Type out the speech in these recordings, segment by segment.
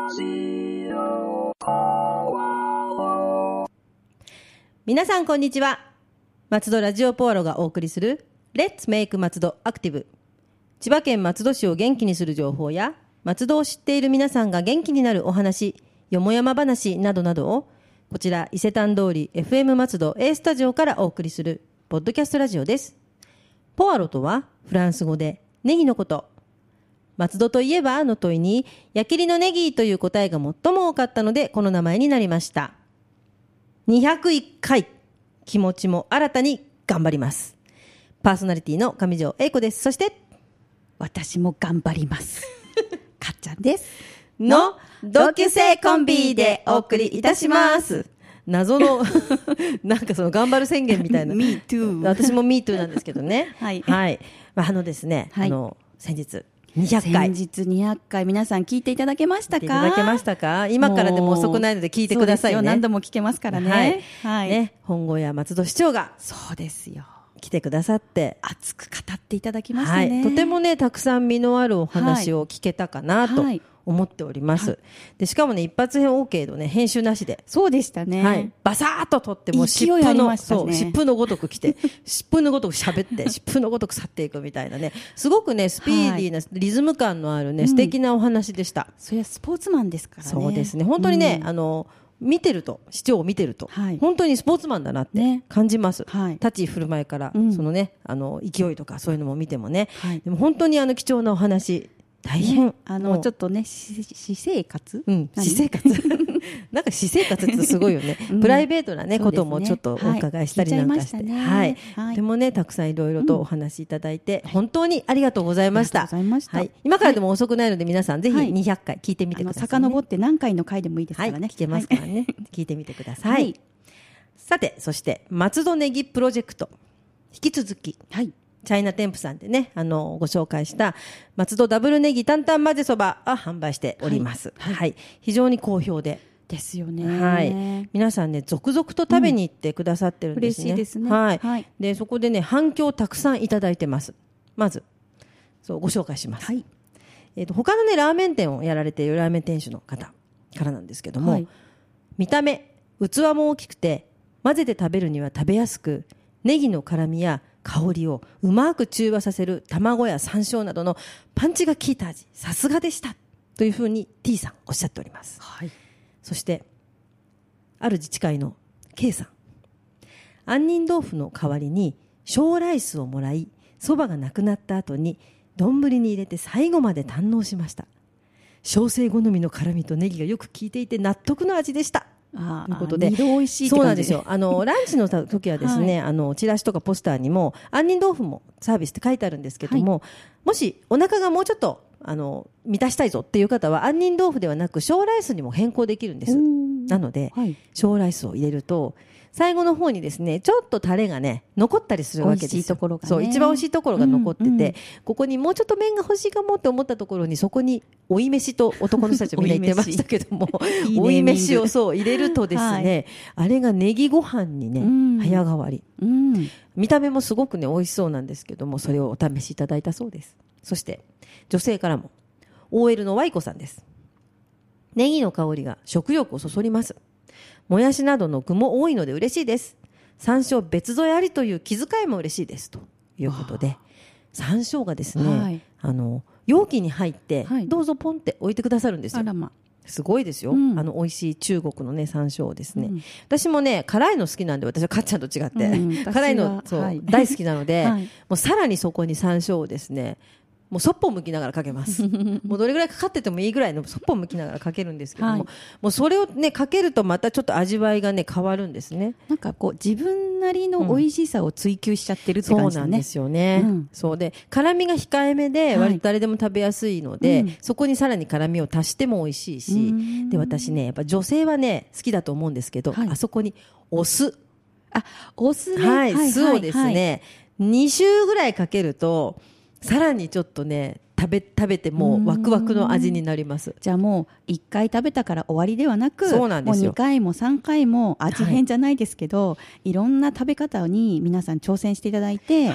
皆さんこんにちは。松戸ラジオポアロがお送りする Let's Make 松戸アクティブ。千葉県松戸市を元気にする情報や松戸を知っている皆さんが元気になるお話、よもやま話などなどをこちら伊勢丹通り FM 松戸 A スタジオからお送りするポッドキャストラジオです。ポアロとはフランス語でネギのこと。松戸といえばの問いに矢切のネギという答えが最も多かったのでこの名前になりました。201回気持ちも新たに頑張ります。パーソナリティの上条英子です。そして私も頑張りますかっちゃんですの同級生コンビでお送りいたします。謎のなんかその頑張る宣言みたいな Me too 私も Me too なんですけどねはい、 はい、ですね、 はい、 先日200回先日200回皆さん聞いていただけましたか？ 聞いていただけましたか？今からでも遅くないので聞いてくださいね。 そうですよ、何度も聞けますからね。 はい、 はい、 ね、本郷や松戸市長がそうですよ来てくださって熱く語っていただきましたね、 はい、とてもねたくさん実のあるお話を聞けたかなと思っております、はい、でしかもね一発編 OK のね編集なしでそうでしたね、 はい、バサーっと撮っても勢いありましたね。 そう疾風のごとく来て疾風のごとく喋って疾風のごとく去っていくみたいなねすごくねスピーディーなリズム感のあるね、素敵なお話でした、 それはスポーツマンですからね。 そうですね本当にね、見てると市長を見てると、はい、本当にスポーツマンだなって感じます、ねはい、立ち振る舞いから、そのね勢いとかそういうのも見てもね、はい、でも本当に貴重なお話大変、 ね、ちょっとね私生活、 私生活なんか私生活ってすごいよね、プライベートなねこともちょっとお伺いしたりなんかして、はいはい、でもねたくさんいろいろとお話しいただいて、本当にありがとうございました。はい、今からでも遅くないので皆さんぜひ200回聞いてみてください、ね、 遡って何回の回でもいいですからね、 はい、聞けますからね、聞いてみてください、さてそして松戸ネギプロジェクト引き続き、チャイナテンプさんでね、ご紹介した松戸ダブルネギ担々混ぜそばは販売しております。非常に好評で。 ですよね。 皆さんね、続々と食べに行ってくださってるんですね。 嬉しいですね。 で、そこでね、反響をたくさんいただいてます。まず、ご紹介します。他のね、ラーメン店をやられているラーメン店主の方からなんですけども、見た目、器も大きくて、混ぜて食べるには食べやすく、ネギの辛みや香りをうまく中和させる卵や山椒などのパンチが効いた味、さすがでしたというふうに T さんおっしゃっております、そしてある自治会の K さん、杏仁豆腐の代わりに小ライスをもらい、そばがなくなった後に丼に入れて最後まで堪能しました。小生好みの辛みとネギがよく効いていて納得の味でしたということで、 美味しいってそうな感じんですよ。ランチの時はですね、チラシとかポスターにも杏仁豆腐もサービスって書いてあるんですけども、もしお腹がもうちょっと満たしたいぞっていう方は杏仁豆腐ではなく小ライスにも変更できるんです。なので、小ライスを入れると最後の方にですねちょっとタレがね残ったりするわけですよ。 美味しいところがね、 そう一番美味しいところが残ってて、ここにもうちょっと麺が欲しいかもって思ったところにそこに追い飯と男の人たちもみんな言ってましたけども追い飯をそう入れるとですね、あれがネギご飯にね、早変わり、見た目もすごくね美味しそうなんですけども、それをお試しいただいたそうです。そして女性からも OL のワイコさんです。ネギの香りが食欲をそそります。もやしなどの具も多いので嬉しいです。山椒別添えありという気遣いも嬉しいですということで、山椒がですね、容器に入って、どうぞポンって置いてくださるんですよ。すごいですよ、美味しい中国のね山椒をですね、私もね辛いの好きなんで、私はかっちゃんと違って、辛いの大好きなので、もうさらにそこに山椒をですねもうそっぽを向きながらかけますもうどれぐらいかかっててもいいぐらいのそっぽを向きながらかけるんですけども、もうそれをねかけるとまたちょっと味わいがね変わるんですね。 なんかこう自分なりの美味しさを追求しちゃってるって感じですね。 そうなんですよね、そうで辛みが控えめで割と誰でも食べやすいので、そこにさらに辛みを足しても美味しいし、で私ねやっぱ女性はね好きだと思うんですけど、あそこにお酢、 お酢ね、 酢をですね、2周ぐらいかけるとさらにちょっとね食べてもワクワクの味になります。 じゃあもう1回食べたから終わりではなく、 そうなんですよ、 もう2回も3回も味変じゃないですけど、いろんな食べ方に皆さん挑戦していただいて、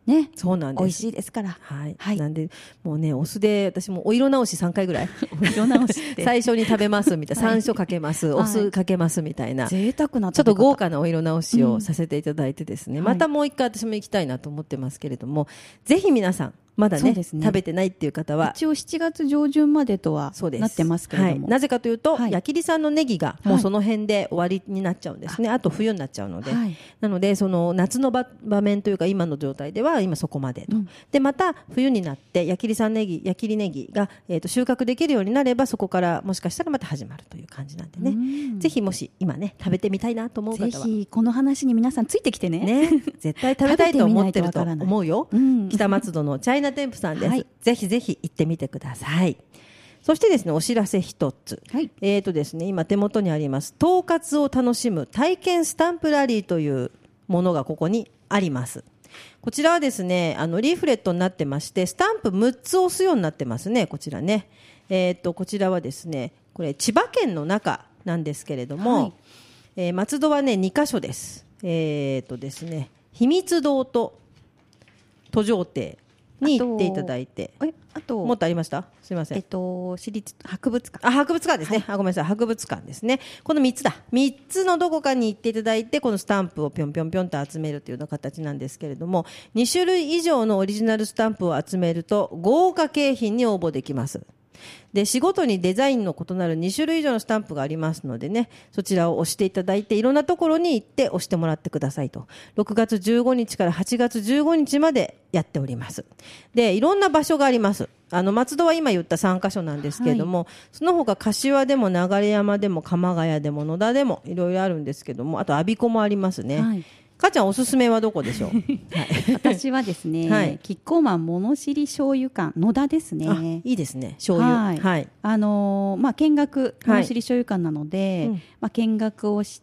ね、 そうなんです。 美味しいですから。 はい。はい、なんで、もうね、お酢で、私もお色直し3回ぐらい。 お色直しって。 最初に食べますみたいな。山椒かけます、お酢かけますみたいな。 贅沢なちょっと豪華なお色直しをさせていただいてですね。またもう一回私も行きたいなと思ってますけれども、ぜひ皆さん、まだ ね食べてないっていう方は一応7月上旬までとはなってますけれども、 はい、なぜかというと、矢切さんのネギがもうその辺で終わりになっちゃうんですね、あと冬になっちゃうので、なのでその夏の場面というか今の状態では今そこまでと、でまた冬になって矢切ネギが、収穫できるようになればそこからもしかしたらまた始まるという感じなんでね、ぜひもし今ね食べてみたいなと思う方はぜひこの話に皆さんついてきて ね絶対食べたいと思ってると思うよ、北松戸のチャイナ店舗さんです、ぜひぜひ行ってみてください。そしてですね、お知らせ一つ、ですね、今手元にあります統括を楽しむ体験スタンプラリーというものがここにあります。こちらはですね、リーフレットになってまして、スタンプ6つ押すようになってますね。こちらね、こちらはですね、これ千葉県の中なんですけれども、松戸はね2カ所です。ですね、秘密堂と途上亭に行っていただいて、あともっとありました？すみません。 私立博物館。 博物館ですね。ごめんなさい。博物館ですね。この3つだ。3つのどこかに行っていただいて、このスタンプをぴょんぴょんぴょんと集めるというような形なんですけれども、2種類以上のオリジナルスタンプを集めると豪華景品に応募できます。で、仕事にデザインの異なる2種類以上のスタンプがありますのでね、そちらを押していただいて、いろんなところに行って押してもらってくださいと。6月15日から8月15日までやっております。で、いろんな場所があります。松戸は今言った3カ所なんですけれども、その他柏でも流山でも鎌ヶ谷でも野田でもいろいろあるんですけども、あと我孫子もありますね。かちゃんおすすめはどこでしょう？ 私はですね、キッコーマン物知り醤油館野田ですね。 いいですね、醤油。 見学物知り醤油館なので、見学をして、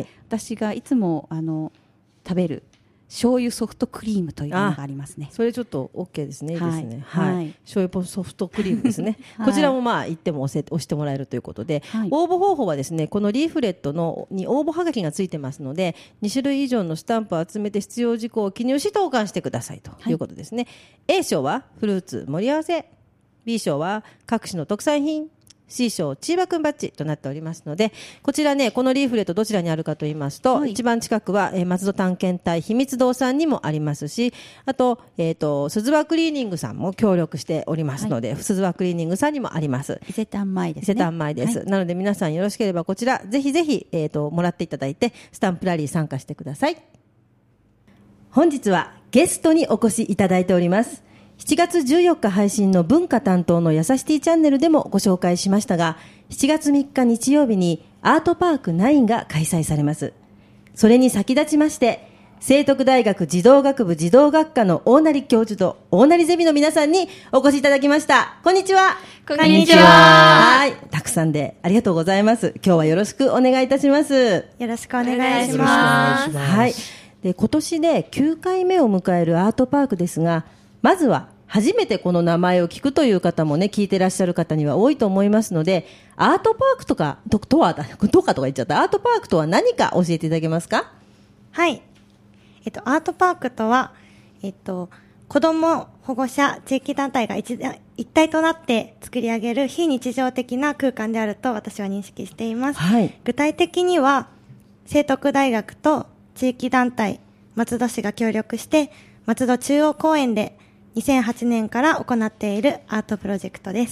私がいつも食べる醤油ソフトクリームというのがありますね。 それちょっと OK ですね。いいですね。醤油ソフトクリームですね。こちらも行っても押してもらえるということで、応募方法はですね、このリーフレットに応募はがきがついてますので、2種類以上のスタンプを集めて必要事項を記入し投函してくださいということですね。A 賞はフルーツ盛り合わせ、B 賞は各種の特産品、C 賞チーバくんバッジとなっておりますので、こちらね、このリーフレットどちらにあるかと言いますと、一番近くは、松戸探検隊秘密堂さんにもありますし、あと、鈴葉クリーニングさんも協力しておりますので、鈴葉クリーニングさんにもあります。 伊勢丹前ですね。 伊勢丹前です。なので皆さんよろしければこちら、ぜひぜひ、もらっていただいて、スタンプラリー参加してください。本日はゲストにお越しいただいております。7月14日配信の文化担当のやさしティチャンネルでもご紹介しましたが、7月3日日曜日にアートパーク9が開催されます。それに先立ちまして、聖徳大学児童学部児童学科の大成教授と大成ゼミの皆さんにお越しいただきました。こんにちは。 こんにちは。 たくさんでありがとうございます。今日はよろしくお願いいたします。 よろしくお願いします。 はい。で、今年で9回目を迎えるアートパークですが、まずは初めてこの名前を聞くという方もね、聞いてらっしゃる方には多いと思いますので、アートパークとか言っちゃった。アートパークとは何か教えていただけますか？ はい。アートパークとは、子ども、保護者、地域団体が一体となって作り上げる非日常的な空間であると私は認識しています。具体的には、聖徳大学と地域団体、松戸市が協力して、松戸中央公園で2008年から行っているアートプロジェクトです。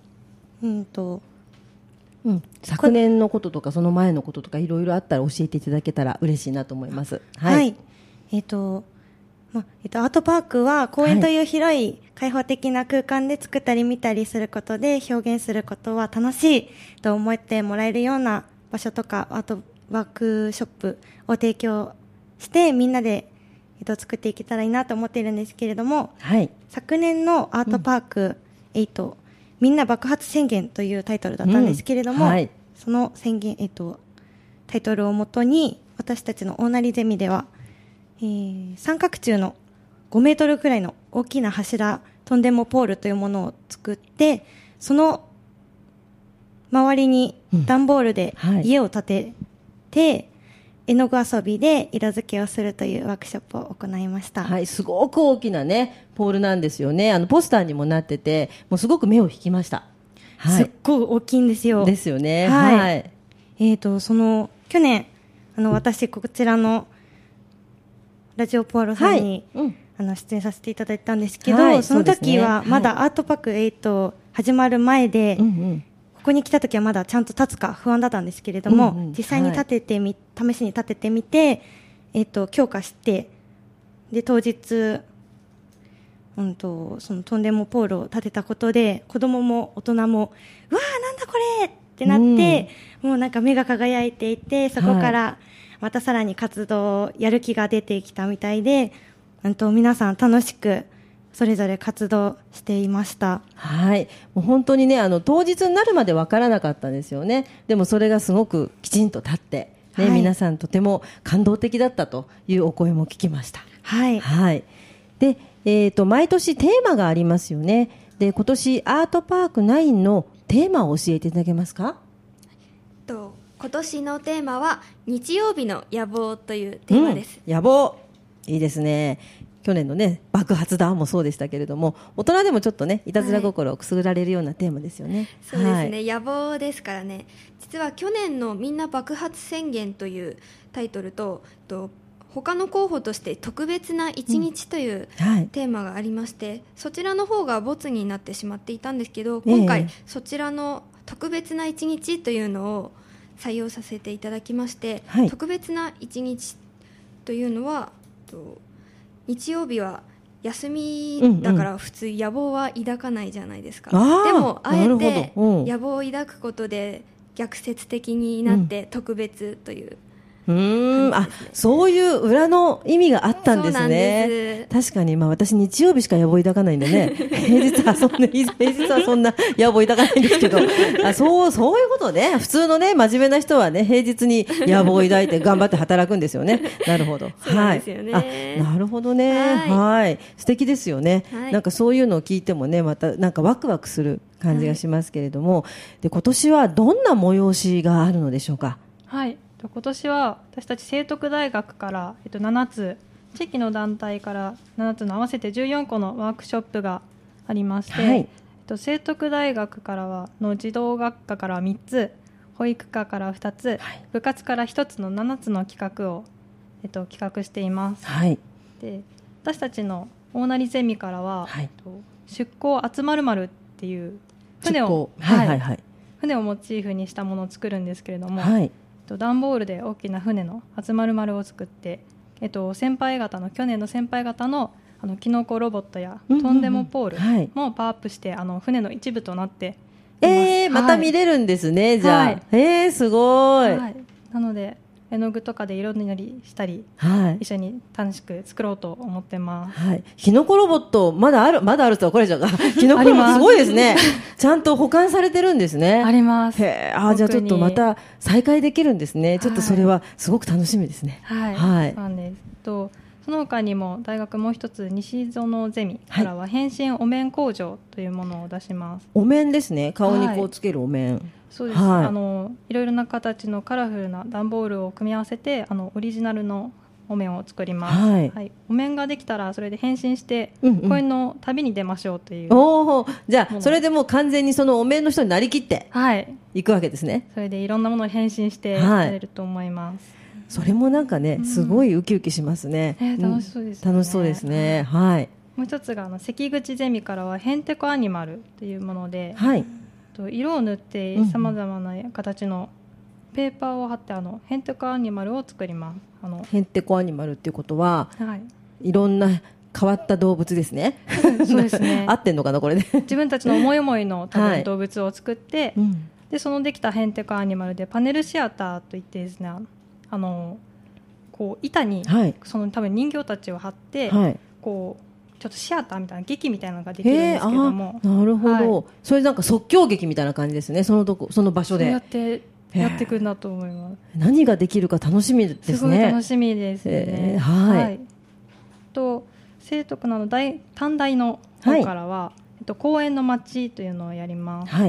昨年のこととかその前のこととかいろいろあったら教えていただけたら嬉しいなと思います。 アートパークは公園という広い開放的な空間で作ったり見たりすることで表現することは楽しいと思ってもらえるような場所とか、あとワークショップを提供してみんなで作っていけたらいいなと思っているんですけれども、昨年のアートパーク8、みんな爆発宣言というタイトルだったんですけれども、その宣言、タイトルをもとに私たちの大成ゼミでは、三角柱の5メートルくらいの大きな柱、トンデモポールというものを作って、その周りに段ボールで家を建てて、 絵の具遊びで色付けをするというワークショップを行いました。 はい、すごく大きなねポールなんですよね。ポスターにもなってて、もうすごく目を引きました。はい、 すっごい大きいんですよ。 ですよね。 はい。 はい、 その去年私こちらのラジオポアロさんに、出演させていただいたんですけど、その時はまだアートパーク8始まる前で、ここに来た時はまだちゃんと立つか不安だったんですけれども、実際に試しに立ててみて、強化して、で当日、そのトンデモポールを立てたことで子供も大人もうわーなんだこれってなって、もうなんか目が輝いていて、そこからまたさらに活動やる気が出てきたみたいで、皆さん楽しくそれぞれ活動していました。 はい、もう本当にね当日になるまで分からなかったんですよね。でもそれがすごくきちんと立って、ね、皆さんとても感動的だったというお声も聞きました。 はい、 はい、で、毎年テーマがありますよね。で今年アートパーク9のテーマを教えていただけますか？ 今年のテーマは日曜日の野望というテーマです。 野望いいですね。去年のね爆発だもそうでしたけれども、大人でもちょっとねいたずら心をくすぐられるようなテーマですよね。 そうですね、野望ですからね。実は去年のみんな爆発宣言というタイトルと他の候補として特別な一日というテーマがありまして、そちらの方がボツになってしまっていたんですけど、今回そちらの特別な一日というのを採用させていただきまして、特別な一日というのは日曜日は休みだから普通野望は抱かないじゃないですか。でもあえて野望を抱くことで逆説的になって特別という、 そういう裏の意味があったんですね。確かに、私日曜日しか野望抱かないんでね平日はそんな野望抱かないんですけどそういうことね。普通のね真面目な人はね平日に野望を抱いて頑張って働くんですよね。なるほど。 そうですよね。 なるほどね。はい、素敵ですよね。なんかそういうのを聞いてもねまたなんかワクワクする感じがしますけれども、で今年はどんな催しがあるのでしょうか？ はい、今年は私たち聖徳大学から、7つ地域の団体から7つの合わせて14個のワークショップがありまして、聖徳大学からはの児童学科から3つ、保育科から2つ、部活から1つの7つの企画を、企画しています。で私たちの大成ゼミからは、出港あつまるまるっていう船をモチーフにしたものを作るんですけれども、段ボールで大きな船の集まる丸を作って、先輩方の去年の先輩方のキノコロボットやトンデモポールもパワーアップして、船の一部となっています。 また見れるんですね。じゃあ、すごい。 なので絵の具とかで色塗りしたり、一緒に楽しく作ろうと思ってます。 キノコロボットまだあると怒られちゃうか。キノコロボットすごいですね。ちゃんと保管されてるんですね。 あります。 じゃあちょっとまた再開できるんですね。ちょっとそれはすごく楽しみですね。 そうなんです。その他にも大学もう一つ西園ゼミからは変身お面工場というものを出します。 お面ですね。顔にこうつけるお面。 そうです。いろいろな形のカラフルな段ボールを組み合わせてオリジナルのお面を作ります。お面ができたらそれで変身して公園の旅に出ましょうという。 じゃあそれでもう完全にそのお面の人になりきっていくわけですね。 それでいろんなものを変身してやれると思います。 それもなんかねすごいウキウキしますね。 楽しそうですね。 楽しそうですね。 もう一つが関口ゼミからはヘンテコアニマルというもので、色を塗ってさまざまな形のペーパーを貼ってヘンテコアニマルを作ります。 ヘンテコアニマルっていうことは、いろんな変わった動物ですね。 そうですね。 合ってんのかなこれで。 自分たちの思い思いの多分動物を作って、でそのできたヘンテコアニマルでパネルシアターといってですね、こう板に、その多分人形たちを貼って、こうちょっとシアターみたいな劇みたいなのができるんですけども。 なるほど。それなんか即興劇みたいな感じですね。その場所で。 そうやってやっていくんだと思います。 何ができるか楽しみですね。 すごい楽しみですね。聖徳の短大の方からは、公園の街というのをやります。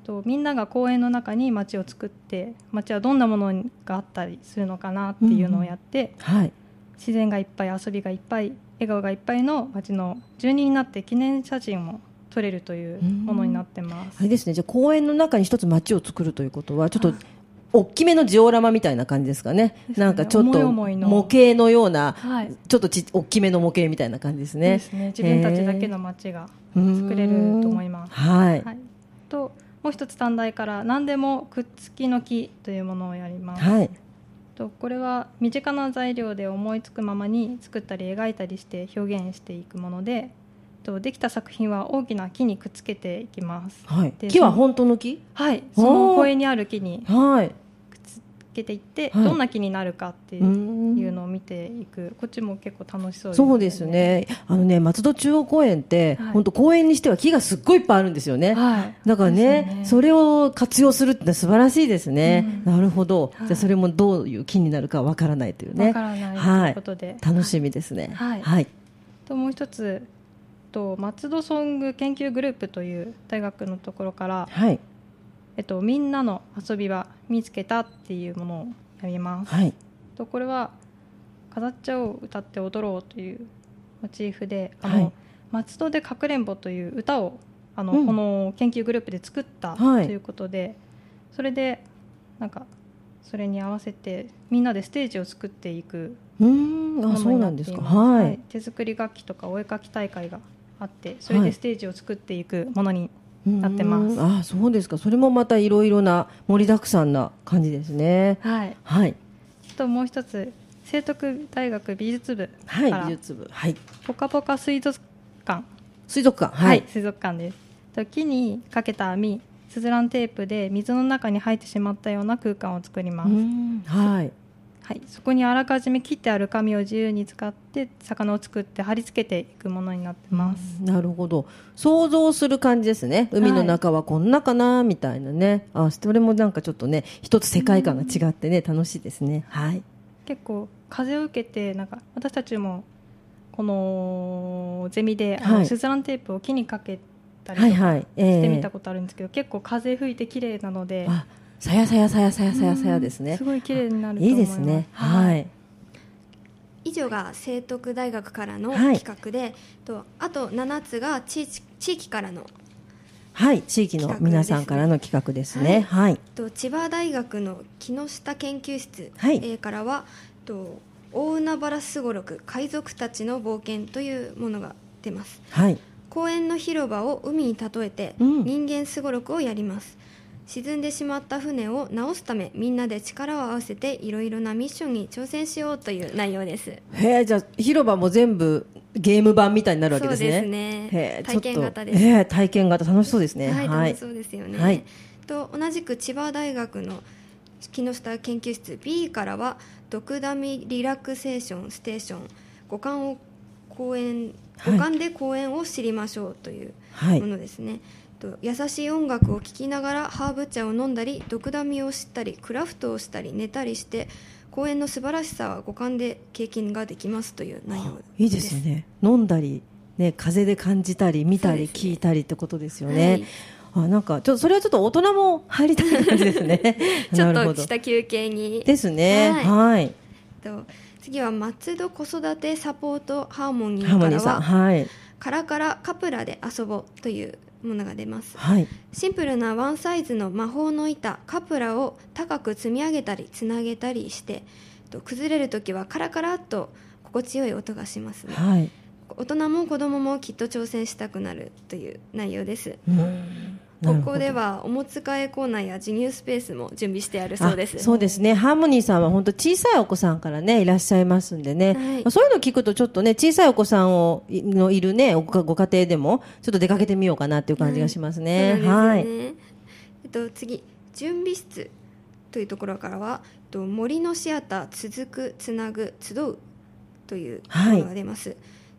みんなが公園の中に街を作って、街はどんなものがあったりするのかなっていうのをやって、 はい、 自然がいっぱい、遊びがいっぱい、笑顔がいっぱいの街の住人になって記念写真も撮れるというものになってます。 あれですね、じゃあ公園の中に一つ街を作るということはちょっと大きめのジオラマみたいな感じですかね。なんかちょっと模型のような、はい、ちょっと大きめの模型みたいな感じですね。 ですね、自分たちだけの街が作れると思います。 はい、 はい、ともう一つ短大から何でもくっつきの木というものをやります。 はい、 とこれは身近な材料で思いつくままに作ったり描いたりして表現していくもので、できた作品は大きな木にくっつけていきます。 はい、木は本当の木？ はい、その公園にある木にくっつけていって、はい、どんな木になるかっていうのを見ていく。こっちも結構楽しそうですね。 そうですね。松戸中央公園って、はい、本当公園にしては木がすっごいいっぱいあるんですよね。はい、だから ね、それを活用するって素晴らしいですね。なるほど。はい、じゃあそれもどういう木になるかわからないというね。 わからないということで、 楽しみですね。 はい。はい、ともう一つ松戸ソング研究グループという大学のところから、はい、みんなの遊びは見つけたっていうものをやります。はい、これは飾っちゃおう歌って踊ろうというモチーフで、はい、松戸でかくれんぼという歌をこの研究グループで作ったということで、それでなんかそれに合わせてみんなでステージを作っていくものになっています。はい、手作り楽器とかお絵描き大会があって、それでステージを作っていくものになってます。 あ、そうですか。それもまたいろいろな盛りだくさんな感じですね。 はい、はい、ともう一つ聖徳大学美術部から、 はい、美術部、はい、 ぽかぽか水族館、 水族館、 はい、水族館です。木にかけた網、スズランテープで水の中に入ってしまったような空間を作ります。はい、はい、そこにあらかじめ切ってある紙を自由に使って魚を作って貼り付けていくものになってます。 なるほど。想像する感じですね。海の中はこんなかなみたいなね。それもなんかちょっとね、一つ世界観が違ってね、楽しいですね。はい、 結構風を受けて、なんか私たちもこのゼミでスズランテープを木にかけたりとかしてみたことあるんですけど、結構風吹いて綺麗なので、 さやさやさやさやさやさやですね。 すごい綺麗になると思います。 いいですね。はい。 以上が聖徳大学からの企画で、あと7つが地域からの、 はい、地域の皆さんからの企画ですね。はい。 千葉大学の木下研究室からは、大海原すごろく海賊たちの冒険というものが出ます。はい。公園の広場を海に例えて、人間すごろくをやります。沈んでしまった船を直すため、みんなで力を合わせていろいろなミッションに挑戦しようという内容です。 じゃあ広場も全部ゲーム版みたいになるわけですね。 そうですね。体験型です。 体験型楽しそうですね。 はい、楽しそうですよね。はい、と同じく千葉大学の木下研究室 B からは、ドクダミリラクセーションステーション、五感で公園を知りましょうというものですね。優しい音楽を聴きながらハーブ茶を飲んだり、ドクダミを知ったり、クラフトをしたり、寝たりして公園の素晴らしさは五感で経験ができますという内容です。 いいですね。飲んだり、ね、風で感じたり見たり聞いたりってことですよね。なんかそれはちょっと大人も入りたい感じですね。 ちょっとした休憩にですね。はい。 次は松戸子育てサポートハーモニーからは、はい、カラカラカプラで遊ぼうというものが出ます。はい、シンプルなワンサイズの魔法の板カプラを高く積み上げたりつなげたりして、崩れるときはカラカラと心地よい音がしますね。はい、大人も子供もきっと挑戦したくなるという内容です。ここではお持ち帰りコーナーや授乳スペースも準備してあるそうです。 そうですね。ハーモニーさんは本当小さいお子さんからねいらっしゃいますんでね、はい、そういうの聞くとちょっとね、小さいお子さんのいるねご家庭でもちょっと出かけてみようかなっていう感じがしますね。はい。 次、準備室というところからは、森のシアター続くつなぐ集うというものが出ます。はい、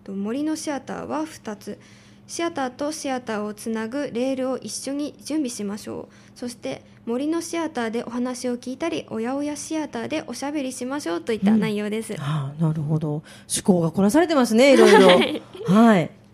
森のシアターは2つ。シアターとシアターをつなぐレールを一緒に準備しましょう。そして森のシアターでお話を聞いたり、おやおやシアターでおしゃべりしましょうといった内容です。 なるほど。趣向が凝らされてますね、いろいろ。はい。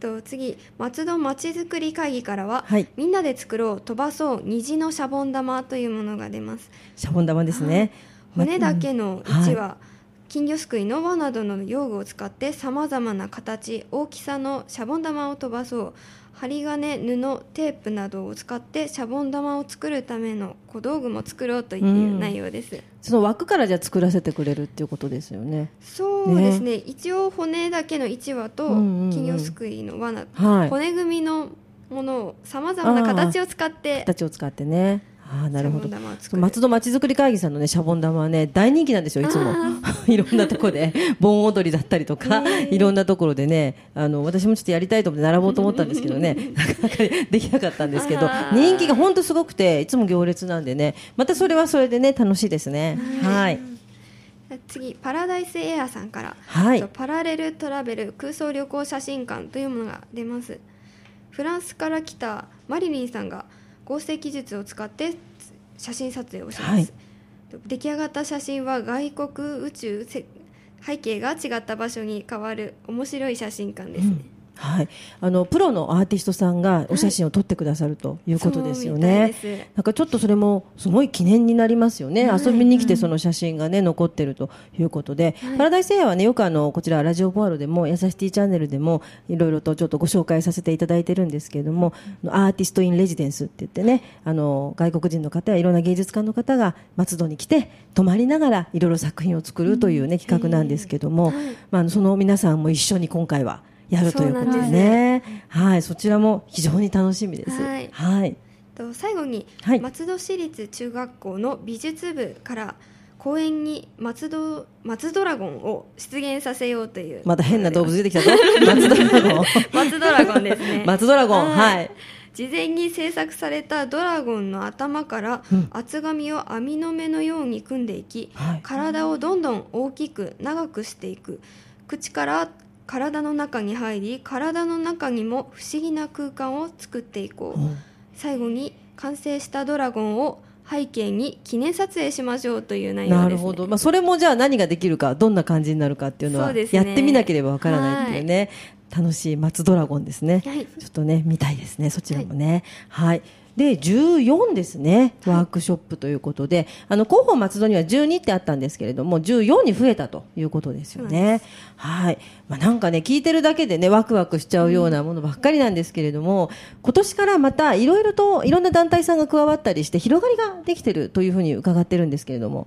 次、松戸まちづくり会議からは、 はい、 みんなで作ろう飛ばそう虹のシャボン玉というものが出ます。 シャボン玉ですね。 骨だけの1は、金魚すくいの輪などの用具を使ってさまざまな形大きさのシャボン玉を飛ばそう。針金、布、テープなどを使ってシャボン玉を作るための小道具も作ろうという内容です。 その枠からじゃあ作らせてくれるっていうことですよね。 そうですね、一応骨だけの1羽と金魚すくいの輪など、骨組みのものをさまざまな形を使ってね。なるほど。松戸まちづくり会議さんのねシャボン玉はね大人気なんですよいつもいろんなところで盆踊りだったりとか、いろんなところでね私もちょっとやりたいと思って並ぼうと思ったんですけどねなかなかできなかったんですけど人気が本当すごくていつも行列なんでねまたそれはそれでね楽しいですね。はい、 次パラダイスエアさんから、パラレルトラベル空想旅行写真館というものが出ます。フランスから来たマリリンさんが合成技術を使って写真撮影をします、出来上がった写真は外国宇宙背景が違った場所に変わる面白い写真館ですね。 プロのアーティストさんがお写真を撮ってくださるということですよね。なんかちょっとそれもすごい記念になりますよね。遊びに来てその写真がね残ってるということで、パラダイスエアはねよくこちらラジオポアロでもやさしティチャンネルでもいろいろとちょっとご紹介させていただいてるんですけれども、アーティストインレジデンスって言ってね外国人の方やいろんな芸術家の方が松戸に来て泊まりながらいろいろ作品を作るというね企画なんですけども、その皆さんも一緒に今回はやるということでね。そちらも非常に楽しみです。 最後に、松戸市立中学校の美術部から公園に松ドラゴンを出現させようという。 また変な動物出てきたぞ。松ドラゴン。 松ドラゴンですね。 松ドラゴン。 事前に制作されたドラゴンの頭から厚紙を網の目のように組んでいき、体をどんどん大きく長くしていく。口から体の中に入り体の中にも不思議な空間を作っていこう。最後に完成したドラゴンを背景に記念撮影しましょうという内容ですね。 なるほど、それもじゃあ何ができるかどんな感じになるかっていうのはやってみなければわからないっていうね、楽しい松ドラゴンですね、ちょっとね見たいですねそちらもね。で14ですね、ワークショップということで広報松戸には12ってあったんですけれども14に増えたということですよね。なんかね聞いてるだけでねワクワクしちゃうようなものばっかりなんですけれども、今年からまたいろいろといろんな団体さんが加わったりして広がりができてるというふうに伺ってるんですけれども、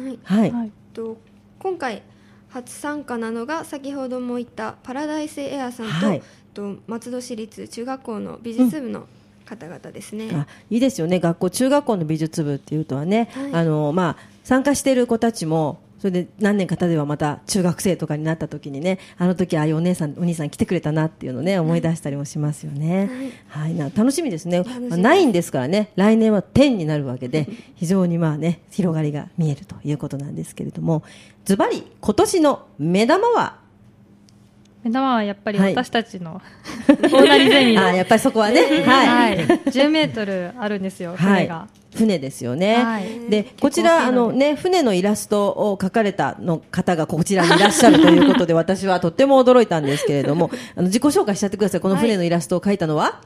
今回初参加なのが先ほども言ったパラダイスエアさんと、松戸市立中学校の美術部の方々ですね。 いいですよね。学校中学校の美術部っていうとはね、参加している子たちもそれで何年か経てばまた中学生とかになった時にねあの時ああいうお兄さん来てくれたなっていうのをね思い出したりもしますよね。楽しみですね。9ですからね来年は10になるわけで非常に広がりが見えるということなんですけれども、ズバリ今年の目玉はやっぱり私たちの大成ゼミのやっぱりそこはね、 10メートルあるんですよ、船が。 船ですよね。でこちら船のイラストを描かれた方がこちらにいらっしゃるということで私はとっても驚いたんですけれども自己紹介しちゃってください。この船のイラストを描いたのは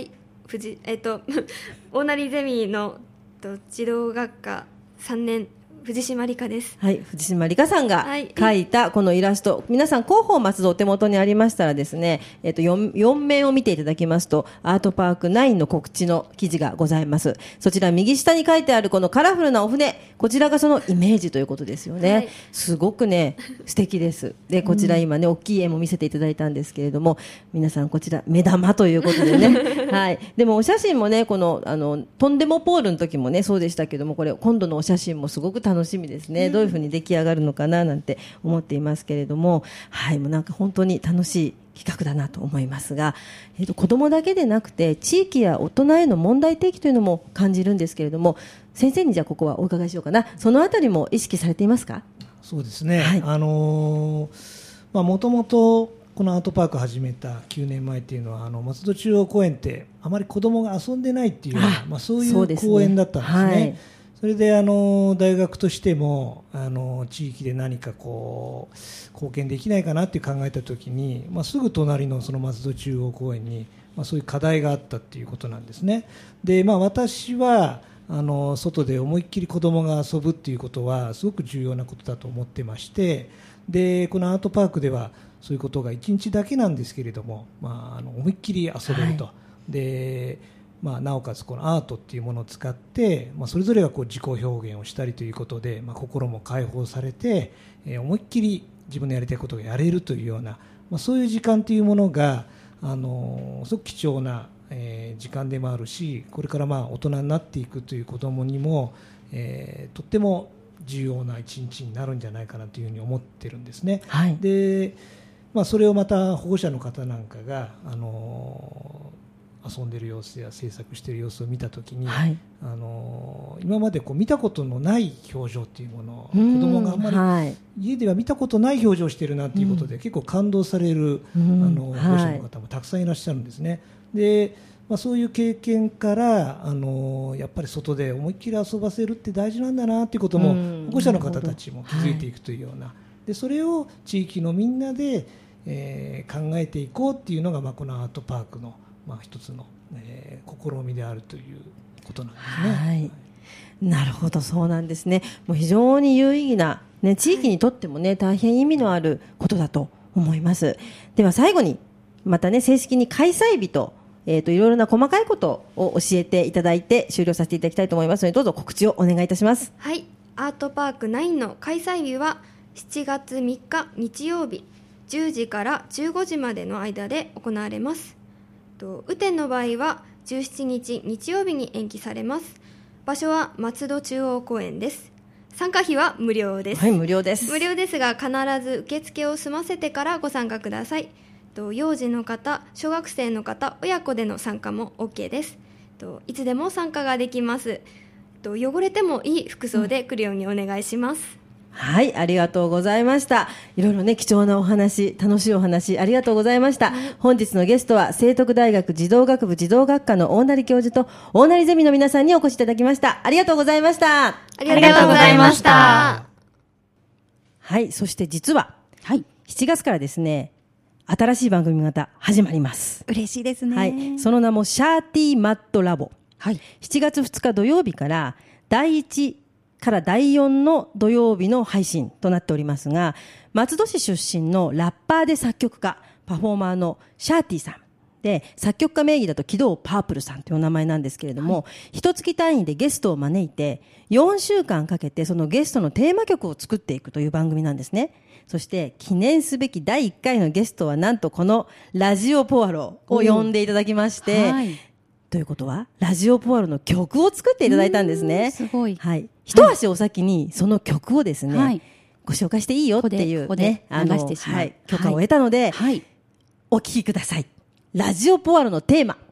大成ゼミの児童学科3年藤島理香です。 藤島理香さんが描いたこのイラスト、皆さん広報松戸お手元にありましたらですね、4面を見ていただきますとアートパーク9の告知の記事がございます。そちら右下に書いてあるこのカラフルなお船、こちらがそのイメージということですよね。すごくね素敵です。でこちら今ね大きい絵も見せていただいたんですけれども、皆さんこちら目玉ということでねでもお写真もねこのとんでもポールの時もねそうでしたけども、これ今度のお写真もすごく楽しみですね。どういうふうに出来上がるのかななんて思っていますけれども、もうなんか本当に楽しい企画だなと思いますが、子どもだけでなくて地域や大人への問題提起というのも感じるんですけれども、先生にじゃあここはお伺いしようかな。そのあたりも意識されていますか？ そうですね、もともとこのアートパークを始めた9年前っていうのは松戸中央公園ってあまり子どもが遊んでないっていうそういう公園だったんですね。 それで大学としても地域で何かこう貢献できないかなって考えたときに、すぐ隣のその松戸中央公園に、そういう課題があったっていうことなんですね。で、私は外で思いっきり子どもが遊ぶっていうことはすごく重要なことだと思ってまして、でこのアートパークではそういうことが1日だけなんですけれども、思いっきり遊べると、でなおかつこのアートっていうものを使って、それぞれがこう自己表現をしたりということで、心も解放されて、思いっきり自分のやりたいことがやれるというような、そういう時間というものがすごく貴重な、時間でもあるし、これから大人になっていくという子どもにも、とっても重要な一日になるんじゃないかなというふうに思ってるんですね。 はい、 でそれをまた保護者の方なんかが遊んでいる様子や制作している様子を見たときに、はい、今までこう見たことのない表情というものを子供があんまり家では見たことない表情をしているなということで、結構感動される保護者の方もたくさんいらっしゃるんですね。でそういう経験からやっぱり外で思いっきり遊ばせるって大事なんだなということも保護者の方たちも気づいていくというような、でそれを地域のみんなで、考えていこうっていうのが、このアートパークの一つの、試みであるということなんですね。 はい、なるほど、そうなんですね。もう非常に有意義な、地域にとっても大変意味のあることだと思います。では最後にまた正式に開催日といろいろな細かいことを教えていただいて終了させていただきたいと思いますので、どうぞ告知をお願いいたします。 はい、アートパーク9の開催日は7月3日日曜日10時から15時までの間で行われます。雨天の場合は17日日曜日に延期されます。場所は松戸中央公園です。参加費は無料です。 はい、無料です。 無料ですが必ず受付を済ませてからご参加ください。幼児の方、小学生の方、親子での参加も OK です。いつでも参加ができます。汚れてもいい服装で来るようにお願いします。 はい、ありがとうございました。いろいろ貴重なお話、楽しいお話ありがとうございました。本日のゲストは聖徳大学児童学部児童学科の大成教授と大成ゼミの皆さんにお越しいただきました。ありがとうございました。 ありがとうございました。 はい、そして実は、7月からですね、新しい番組がまた始まります。 嬉しいですね。 はい、その名もシャーティーマットラボ。はい、7月2日土曜日から第1から第4の土曜日の配信となっておりますが、松戸市出身のラッパーで作曲家、パフォーマーのシャーティーさんで、作曲家名義だと木戸パープルさんというお名前なんですけれども、一月単位でゲストを招いて4週間かけてそのゲストのテーマ曲を作っていくという番組なんですね。そして記念すべき第1回のゲストはなんとこのラジオポアロを呼んでいただきまして、ということはラジオポアロの曲を作っていただいたんですね。 すごい。 はい。一足お先にその曲をですね、ご紹介していいよっていうね、 流してしまう、 許可を得たので、お聴きください。ラジオポアロのテーマ。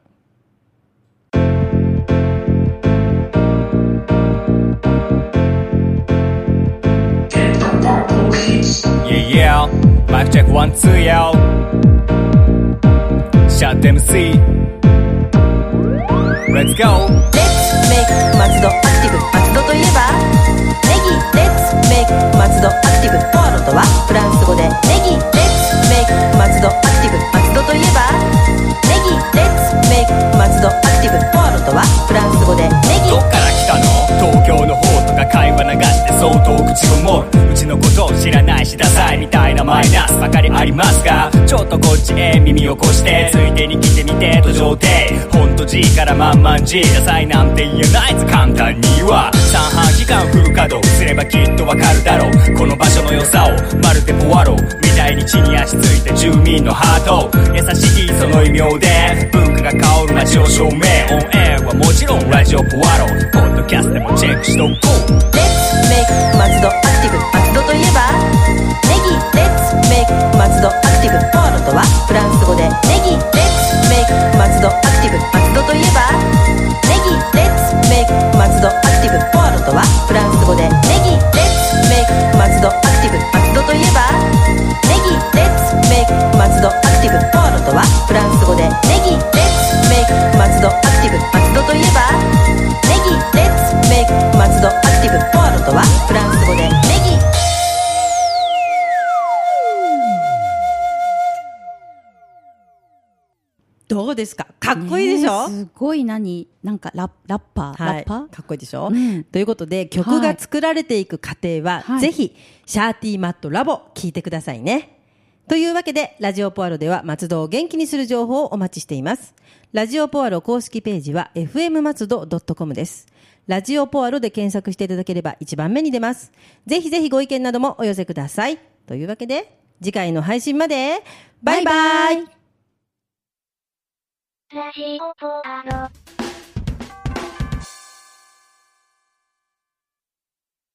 Yeah, mic check 1, 2, yo. Shut MC. Let's go. Let's make 松戸アクティブ。松戸といえばネギ。Let's make 松戸アクティブ。ポアロとはフランス語でネギ。Let's make 松戸アクティブ。松戸といえばネギ。Let's make 松戸アクティブ。ポアロとはフランス語でネギ。 どっから来たの？東京の方とか会話流して相当口ごもる。うちのこと知らないしダサいみたいなマイナスばかりありますが、ちょっとこっちへ耳を越してついでに来てみて途上でほんと G から満々 G ダサいなんて言えないぞ簡単には。三半期間フル稼働すればきっとわかるだろうこの場所の良さを。まるでポアロみたいに地に足ついた住民のハート。優しいその異名で文化が香る街を証明。オンエアはもちろんラジオポアロ。ポッドキャストでもチェックしとこう。 Let's make 松戸アクティブ。松戸といえばネギ。 Let's make 松戸アクティブ。ポアロとはフランス語でネギ。 Let's make 松戸アクティブ。松戸といえばネギ。 Let's make 松戸アクティブ。ポアロとはフランス語でネギ。 Let's make 松戸アクティブ。松戸といえばネギ。 Let's make 松戸アクティブ。ポアロとはフランス語でネギ。 Let's make 松戸アクティブ。松戸といえばネギ。Let's make 松戸どうですか？かっこいいでしょ？ すごいなんかラッパー、 はい、 ラッパーかっこいいでしょ、ということで曲が作られていく過程は、ぜひシャーティーマットラボ聞いてくださいね。というわけでラジオポアロでは松戸を元気にする情報をお待ちしています。ラジオポアロ公式ページは fm 松戸 .com です。ラジオポアロで検索していただければ一番目に出ます。ぜひぜひご意見などもお寄せください。というわけで次回の配信までバイバイ。 ラジオポアロ。